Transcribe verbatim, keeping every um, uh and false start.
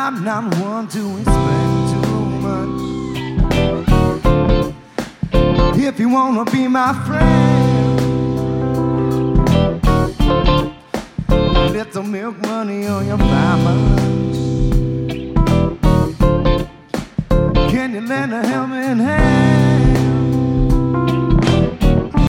I'm not one to expect too much. If you wanna be my friend, little milk money on your buy my lunch. Can you lend a help?